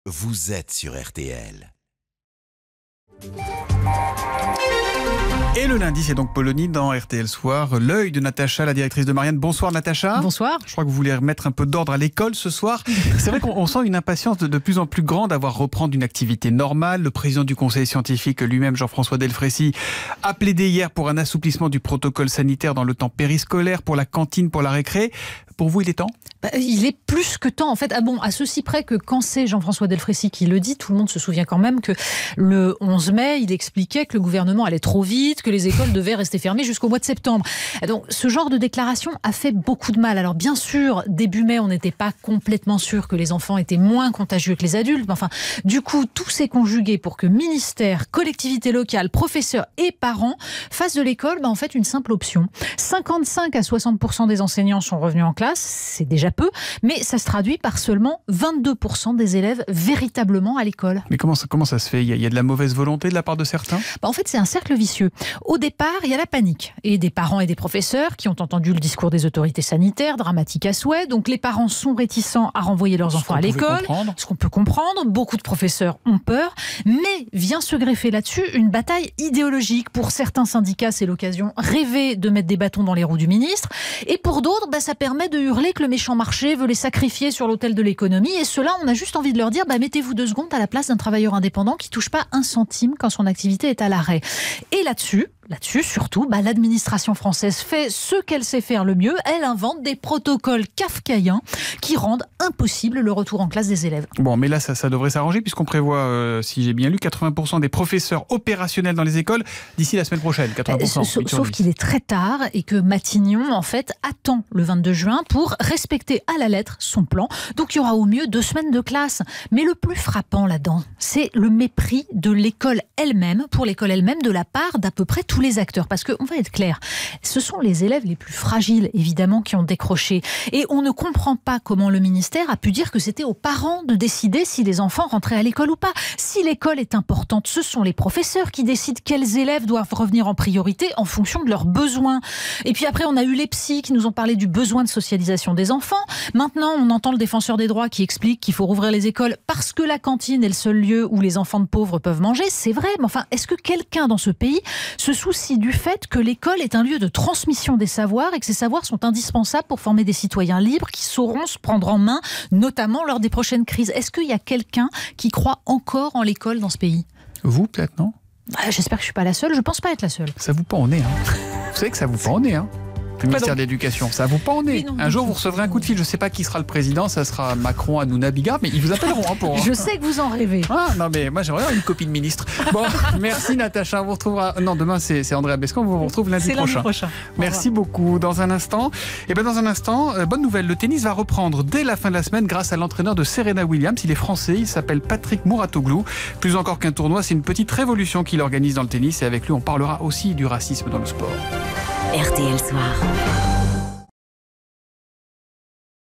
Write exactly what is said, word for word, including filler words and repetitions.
vous êtes sur R T L. Et le lundi, c'est donc Polony dans R T L Soir. L'œil de Natacha, la directrice de Marianne. Bonsoir Natacha. Bonsoir. Je crois que vous voulez remettre un peu d'ordre à l'école ce soir. C'est vrai qu'on sent une impatience de, de plus en plus grande à voir reprendre une activité normale. Le président du conseil scientifique lui-même, Jean-François Delfraissy, a plaidé hier pour un assouplissement du protocole sanitaire dans le temps périscolaire, pour la cantine, pour la récré. Pour vous, il est temps ? Bah, il est plus que temps, en fait. Ah bon, à ceci près que quand c'est Jean-François Delfraissy qui le dit, tout le monde se souvient quand même que le onze mai, il expliquait que le gouvernement allait trop vite, que les écoles devaient rester fermées jusqu'au mois de septembre. Donc, ce genre de déclaration a fait beaucoup de mal. Alors, bien sûr, début mai, on n'était pas complètement sûr que les enfants étaient moins contagieux que les adultes. Mais enfin, du coup, tout s'est conjugué pour que ministère, collectivités locales, professeurs et parents fassent de l'école, bah, en fait, une simple option. cinquante-cinq à soixante pour cent des enseignants sont revenus en classe. C'est déjà peu, mais ça se traduit par seulement vingt-deux pour cent des élèves véritablement à l'école. Mais comment ça, comment ça se fait ? Il y, a, il y a de la mauvaise volonté de la part de certains ? Bah en fait, c'est un cercle vicieux. Au départ, il y a la panique. Et des parents et des professeurs qui ont entendu le discours des autorités sanitaires, dramatique à souhait. Donc les parents sont réticents à renvoyer leurs ce enfants à l'école. Ce qu'on peut comprendre. Beaucoup de professeurs ont peur. Mais vient se greffer là-dessus une bataille idéologique. Pour certains syndicats, c'est l'occasion rêvée de mettre des bâtons dans les roues du ministre. Et pour d'autres, bah, ça permet de hurler que le méchant marché veut les sacrifier sur l'autel de l'économie. Et ceux-là, on a juste envie de leur dire, bah, mettez-vous deux secondes à la place d'un travailleur indépendant qui touche pas un centime quand son activité est à l'arrêt. Et là-dessus, Là-dessus, surtout, bah, l'administration française fait ce qu'elle sait faire le mieux. Elle invente des protocoles kafkaïens qui rendent impossible le retour en classe des élèves. Bon, mais là, ça, ça devrait s'arranger puisqu'on prévoit, euh, si j'ai bien lu, quatre-vingts pour cent des professeurs opérationnels dans les écoles d'ici la semaine prochaine. quatre-vingts pour cent. Sauf, sauf qu'il est très tard et que Matignon, en fait, attend le vingt-deux juin pour respecter à la lettre son plan. Donc, il y aura au mieux deux semaines de classe. Mais le plus frappant là-dedans, c'est le mépris de l'école elle-même, pour l'école elle-même, de la part d'à peu près tous les acteurs. Parce qu'on va être clair, ce sont les élèves les plus fragiles, évidemment, qui ont décroché. Et on ne comprend pas comment le ministère a pu dire que c'était aux parents de décider si les enfants rentraient à l'école ou pas. Si l'école est importante, ce sont les professeurs qui décident quels élèves doivent revenir en priorité en fonction de leurs besoins. Et puis après, on a eu les psys qui nous ont parlé du besoin de socialisation des enfants. Maintenant, on entend le défenseur des droits qui explique qu'il faut rouvrir les écoles parce que la cantine est le seul lieu où les enfants de pauvres peuvent manger. C'est vrai, mais enfin, est-ce que quelqu'un dans ce pays se soucie du fait que l'école est un lieu de transmission des savoirs et que ces savoirs sont indispensables pour former des citoyens libres qui sauront se prendre en main, notamment lors des prochaines crises? Est-ce qu'il y a quelqu'un qui croit encore en l'école dans ce pays? Vous, peut-être, non? Ah, j'espère que je ne suis pas la seule. Je ne pense pas être la seule. Ça vous pend au nez, hein. Vous savez que ça vous pend au nez, hein. Le ministère de l'Éducation, ça vous pend au nez. Un jour, vous recevrez un coup de fil. Je ne sais pas qui sera le président. Ça sera Macron, Hanouna, Bigard, mais ils vous appelleront hein, pour. Je sais que vous en rêvez. Ah non, mais moi j'aimerais une copine ministre. Bon, merci Natacha. On vous retrouvera. Non, demain c'est André Abescan. On vous retrouve lundi prochain. lundi prochain. Merci beaucoup. Dans un instant, et ben dans un instant, euh, bonne nouvelle. Le tennis va reprendre dès la fin de la semaine grâce à l'entraîneur de Serena Williams. Il est français. Il s'appelle Patrick Mouratoglou. Plus encore qu'un tournoi, c'est une petite révolution qu'il organise dans le tennis. Et avec lui, on parlera aussi du racisme dans le sport. R T L Soir.